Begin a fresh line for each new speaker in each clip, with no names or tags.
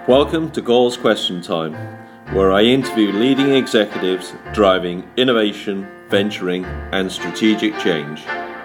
Welcome to Goals Question Time, where I interview leading executives driving innovation, venturing, and strategic change.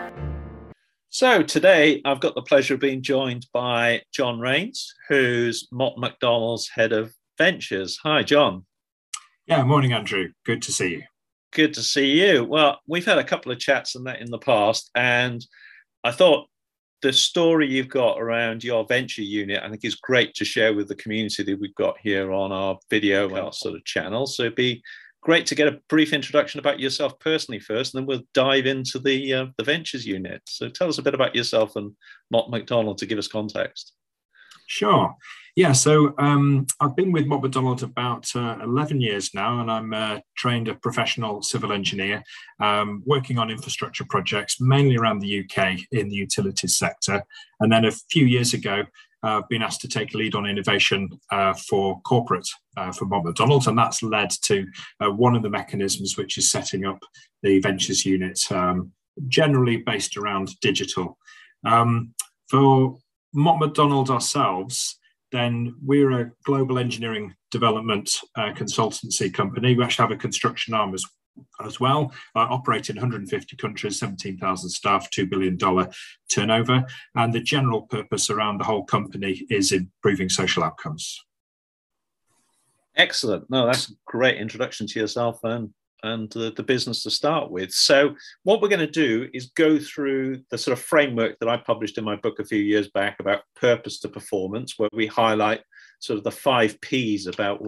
So today I've got the pleasure of being joined by John Rains, who's Mott MacDonald's Head of Ventures. Hi, John.
Yeah, morning, Andrew. Good to see you.
Good to see you. Well, we've had a couple of chats on that in the past, and I thought the story you've got around your venture unit, I think, is great to share with the community that we've got here on our video, our sort of channel. So it'd be great to get a brief introduction about yourself personally first, and then we'll dive into the ventures unit. So tell us a bit about yourself and Mott MacDonald to give us context.
Sure. Yeah, so I've been with Mott MacDonald about 11 years now, and I'm trained a professional civil engineer working on infrastructure projects, mainly around the UK in the utilities sector. And then a few years ago, I've been asked to take a lead on innovation for corporate for Mott MacDonald, and that's led to one of the mechanisms, which is setting up the ventures unit, generally based around digital. For Mott MacDonald ourselves, then we're a global engineering development consultancy company. We actually have a construction arm as well, operate in 150 countries, 17,000 staff, $2 billion turnover. And the general purpose around the whole company is improving social outcomes.
Excellent. No, that's a great introduction to yourself and the business to start with. So what we're going to do is go through the sort of framework that I published in my book a few years back about purpose to performance, where we highlight sort of the 5 Ps about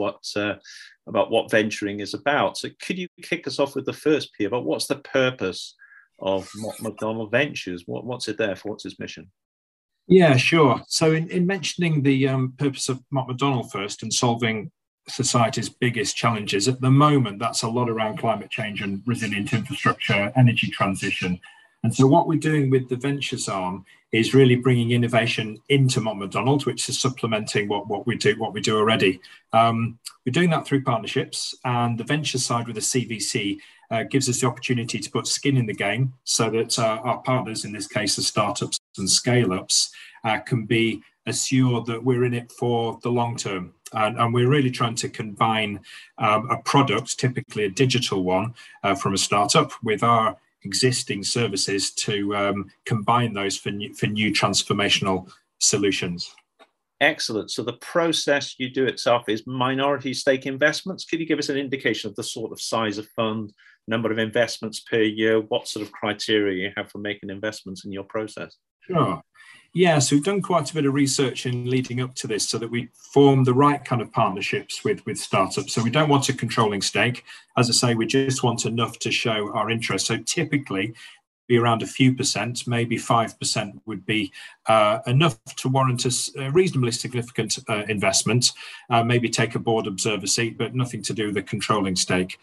what venturing is about. So could you kick us off with the first P about what's the purpose of Mott MacDonald Ventures? What's it there for? What's its mission?
Yeah, sure. So in mentioning the purpose of Mott MacDonald first and solving society's biggest challenges at the moment, that's a lot around climate change and resilient infrastructure, energy transition. And so what we're doing with the ventures arm is really bringing innovation into Mott MacDonald, which is supplementing what we do already. We're doing that through partnerships, and the venture side with the CVC gives us the opportunity to put skin in the game so that our partners, in this case, the startups and scale-ups, can be assured that we're in it for the long term. And we're really trying to combine a product, typically a digital one, from a startup, with our existing services to combine those for new transformational solutions.
Excellent. So the process you do itself is minority stake investments. Could you give us an indication of the sort of size of fund, number of investments per year, what sort of criteria you have for making investments in your process?
Sure. Yeah, so we've done quite a bit of research in leading up to this so that we form the right kind of partnerships with startups. So we don't want a controlling stake. As I say, we just want enough to show our interest. So typically, be around a few percent, maybe 5% would be enough to warrant a reasonably significant investment, maybe take a board observer seat, but nothing to do with a controlling stake.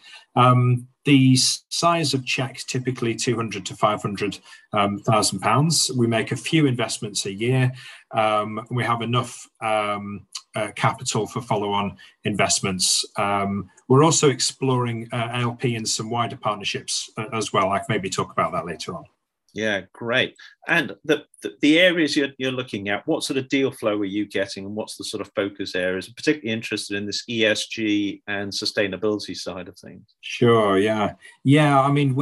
The size of checks, typically 200 to 500,000 pounds. We make a few investments a year. We have enough capital for follow-on investments. We're also exploring LP and some wider partnerships as well. I can maybe talk about that later on.
Yeah, great. And the areas you're looking at, what sort of deal flow are you getting, and what's the sort of focus areas? I'm particularly interested in this ESG and sustainability side of things.
Sure, yeah. I mean,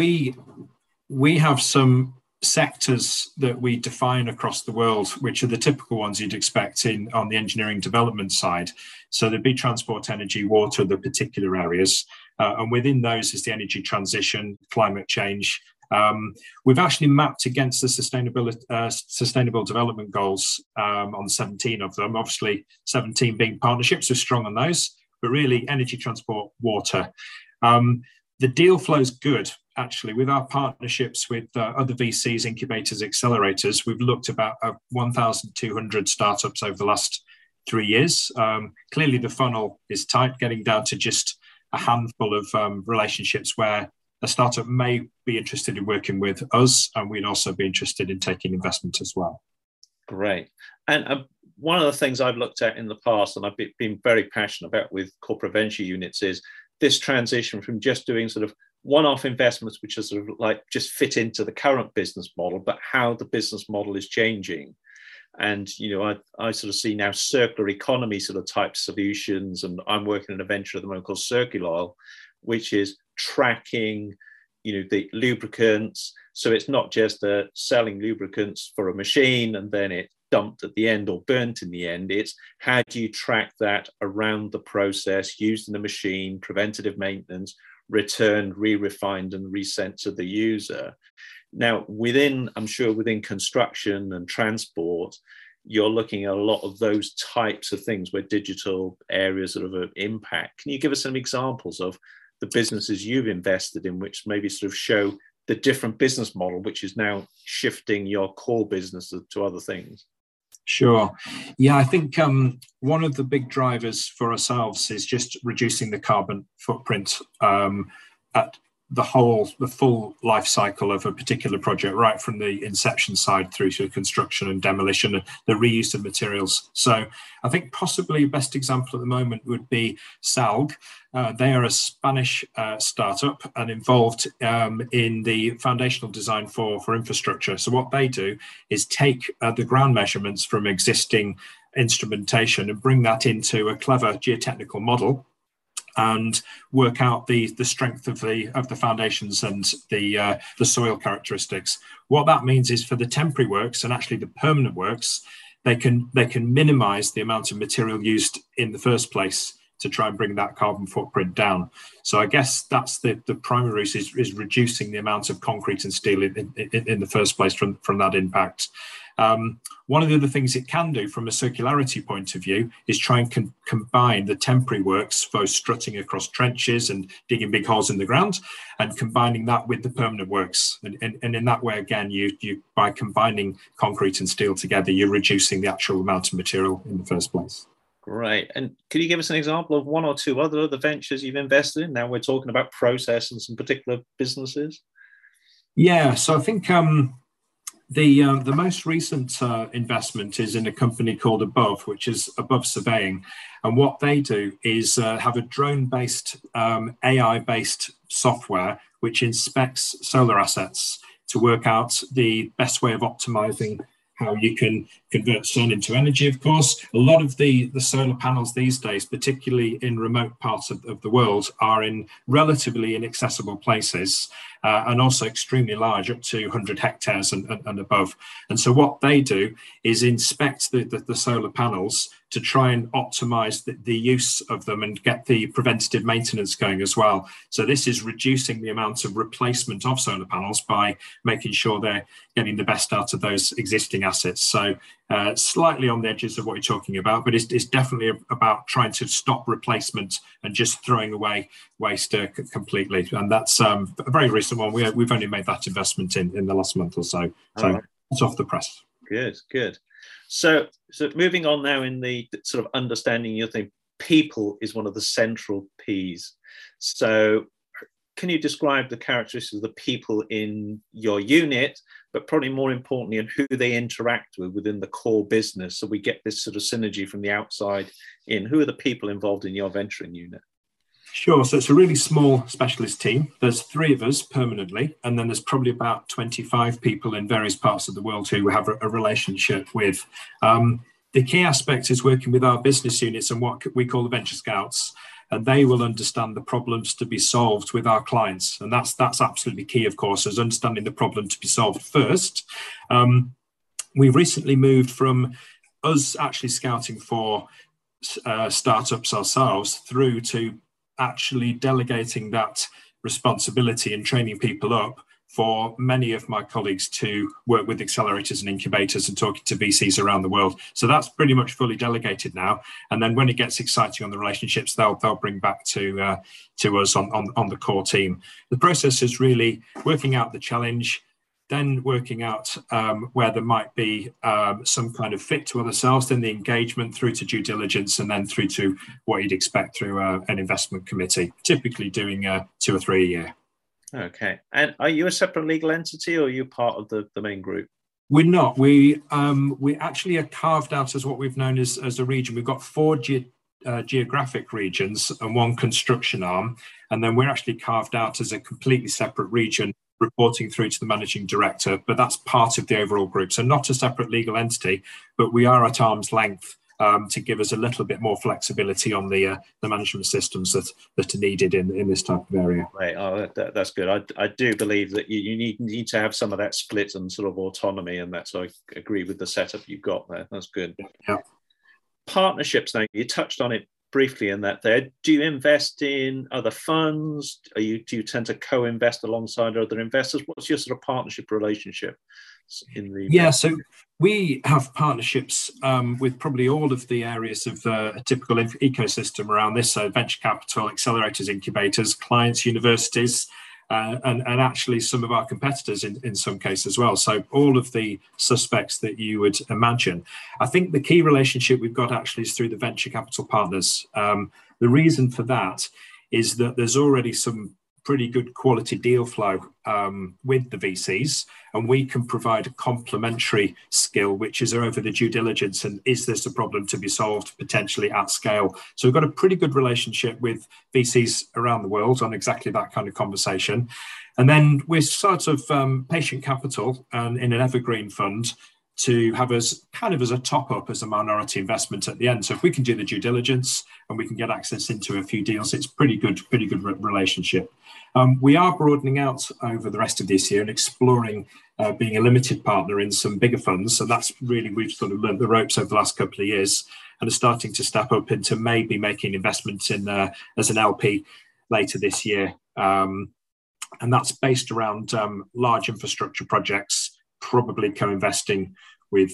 we have some sectors that we define across the world, which are the typical ones you'd expect on the engineering development side. So there'd be transport, energy, water, the particular areas. And within those is the energy transition, climate change. We've actually mapped against the sustainable development goals on 17 of them, obviously 17 being partnerships, so strong on those, but really energy, transport, water. The deal flow is good, actually. With our partnerships with other VCs, incubators, accelerators, we've looked about 1,200 startups over the last 3 years. Clearly, the funnel is tight, getting down to just a handful of relationships where a startup may be interested in working with us, and we'd also be interested in taking investment as well.
Great. And one of the things I've looked at in the past, and I've been very passionate about with corporate venture units, is this transition from just doing sort of one-off investments, which are sort of like just fit into the current business model, but how the business model is changing. And, I sort of see now circular economy sort of type solutions. And I'm working in a venture at the moment called Circuloil, which is tracking, the lubricants. So it's not just selling lubricants for a machine and then it's dumped at the end or burnt in the end. It's how do you track that around the process, used in the machine, preventative maintenance, returned, re-refined and resent to the user. Now, I'm sure within construction and transport, you're looking at a lot of those types of things where digital areas sort of impact. Can you give us some examples of the businesses you've invested in, which maybe sort of show the different business model, which is now shifting your core business to other things?
Sure. Yeah, I think one of the big drivers for ourselves is just reducing the carbon footprint at the full life cycle of a particular project, right from the inception side through to construction and demolition and the reuse of materials. So I think possibly best example at the moment would be Salg. They are a Spanish startup and involved in the foundational design for infrastructure. So what they do is take the ground measurements from existing instrumentation and bring that into a clever geotechnical model and work out the strength of the foundations and the soil characteristics. What that means is for the temporary works and actually the permanent works, they can minimize the amount of material used in the first place to try and bring that carbon footprint down. So I guess that's the primary route is reducing the amount of concrete and steel in the first place from that impact. One of the other things it can do from a circularity point of view is try and combine the temporary works for strutting across trenches and digging big holes in the ground and combining that with the permanent works. And in that way, again, you by combining concrete and steel together, you're reducing the actual amount of material in the first place.
Great. And could you give us an example of one or two other ventures you've invested in? Now we're talking about process and some particular businesses.
Yeah, so I think the most recent investment is in a company called Above, which is Above Surveying. And what they do is have a drone-based, AI-based software which inspects solar assets to work out the best way of optimizing how you can convert sun into energy, of course. A lot of the solar panels these days, particularly in remote parts of the world, are in relatively inaccessible places and also extremely large, up to 100 hectares and above. And so what they do is inspect the solar panels to try and optimize the use of them and get the preventative maintenance going as well. So this is reducing the amount of replacement of solar panels by making sure they're getting the best out of those existing assets. So slightly on the edges of what you're talking about, but it's definitely about trying to stop replacement and just throwing away waste completely. And that's a very recent one. We've only made that investment in the last month or so. So it's off the press.
Good. So moving on now in the sort of understanding your thing, people is one of the central P's. So can you describe the characteristics of the people in your unit, but probably more importantly, and who they interact with within the core business, so we get this sort of synergy from the outside in? Who are the people involved in your venturing unit?
Sure. So it's a really small specialist team. There's 3 of us permanently, and then there's probably about 25 people in various parts of the world who we have a relationship with. The key aspect is working with our business units and what we call the venture scouts, and they will understand the problems to be solved with our clients. And that's absolutely key, of course, is understanding the problem to be solved first. We recently moved from us actually scouting for startups ourselves through to actually delegating that responsibility and training people up for many of my colleagues to work with accelerators and incubators and talking to VCs around the world. So that's pretty much fully delegated now. And then when it gets exciting on the relationships, they'll bring back to us on the core team. The process is really working out the challenge, then working out where there might be some kind of fit to other cells, then the engagement through to due diligence, and then through to what you'd expect through an investment committee, typically doing 2 or 3 a year.
Okay. And are you a separate legal entity, or are you part of the main group?
We're not. We actually are carved out as what we've known as a region. We've got 4 geographic regions and 1 construction arm, and then we're actually carved out as a completely separate region reporting through to the managing director, but that's part of the overall group. So not a separate legal entity, but we are at arm's length to give us a little bit more flexibility on the management systems that are needed in this type of area.
Right. Oh, that's good. I do believe that you need to have some of that split and sort of autonomy, and that's, I agree with the setup you've got there. That's good.
Yeah.
Partnerships, now you touched on it briefly in that there. Do you invest in other funds? Do you tend to co-invest alongside other investors? What's your sort of partnership relationship in the...
Yeah, so we have partnerships with probably all of the areas of a typical ecosystem around this. So venture capital, accelerators, incubators, clients, universities, and actually some of our competitors in some cases as well. So all of the suspects that you would imagine. I think the key relationship we've got actually is through the venture capital partners. The reason for that is that there's already some pretty good quality deal flow with the VCs, and we can provide a complementary skill, which is over the due diligence and is this a problem to be solved potentially at scale. So we've got a pretty good relationship with VCs around the world on exactly that kind of conversation. And then we're sort of patient capital in an evergreen fund to have us kind of as a top up as a minority investment at the end. So if we can do the due diligence and we can get access into a few deals, it's pretty good relationship. We are broadening out over the rest of this year and exploring being a limited partner in some bigger funds. So that's really, we've sort of learned the ropes over the last couple of years and are starting to step up into maybe making investments in as an LP later this year. And that's based around large infrastructure projects, probably co-investing with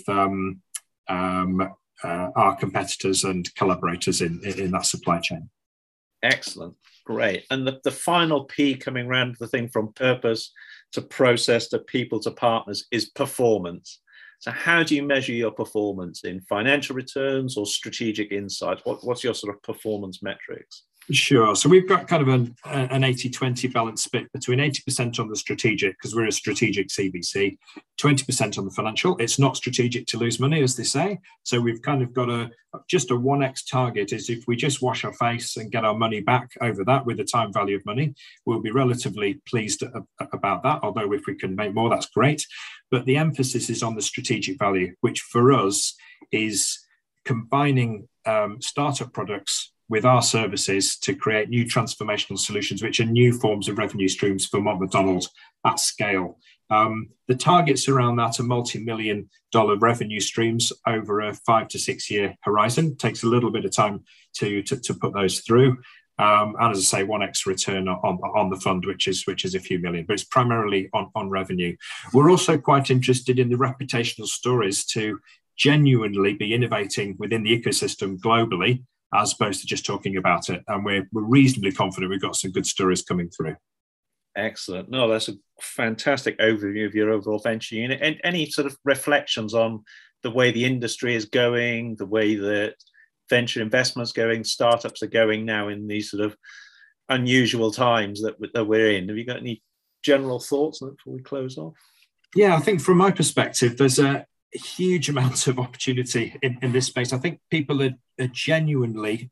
our competitors and collaborators in that supply chain.
Excellent. Great. And the final P coming around the thing from purpose to process to people to partners is performance. So how do you measure your performance in financial returns or strategic insights? What's your sort of performance metrics?
Sure. So we've got kind of an 80-20 balance split between 80% on the strategic, because we're a strategic CVC, 20% on the financial. It's not strategic to lose money, as they say. So we've kind of got just a 1x target is if we just wash our face and get our money back over that with the time value of money, we'll be relatively pleased about that. Although if we can make more, that's great. But the emphasis is on the strategic value, which for us is combining startup products with our services to create new transformational solutions, which are new forms of revenue streams for Mott MacDonald at scale. The targets around that are multi-million-dollar revenue streams over a 5 to 6 year horizon. It takes a little bit of time to put those through. And as I say, 1x return on the fund, which is a few million, but it's primarily on revenue. We're also quite interested in the reputational stories to genuinely be innovating within the ecosystem globally, as opposed to just talking about it. And we're reasonably confident we've got some good stories coming through.
Excellent. No, that's a fantastic overview of your overall venture unit. And any sort of reflections on the way the industry is going, the way that venture investments going, startups are going now in these sort of unusual times that we're in? Have you got any general thoughts before we close off?
Yeah, I think from my perspective, there's a huge amount of opportunity in this space. I think people are genuinely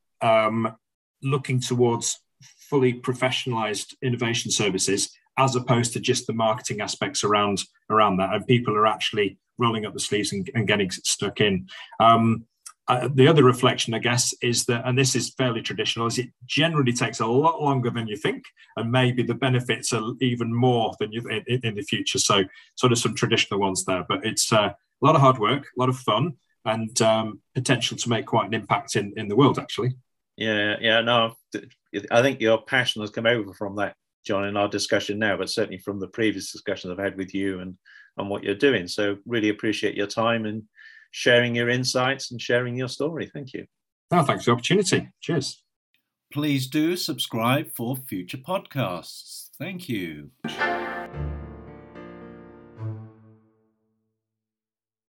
looking towards fully professionalized innovation services as opposed to just the marketing aspects around that. And people are actually rolling up the sleeves and getting stuck in. The other reflection, I guess, is that, and this is fairly traditional, is it generally takes a lot longer than you think, and maybe the benefits are even more than you in the future. So sort of some traditional ones there, but it's a lot of hard work, a lot of fun, and potential to make quite an impact in the world, actually.
Yeah, no, I think your passion has come over from that, John, in our discussion now, but certainly from the previous discussions I've had with you and what you're doing. So really appreciate your time and sharing your insights and sharing your story. Thank you.
No, thanks for the opportunity. Cheers.
Please do subscribe for future podcasts. Thank you.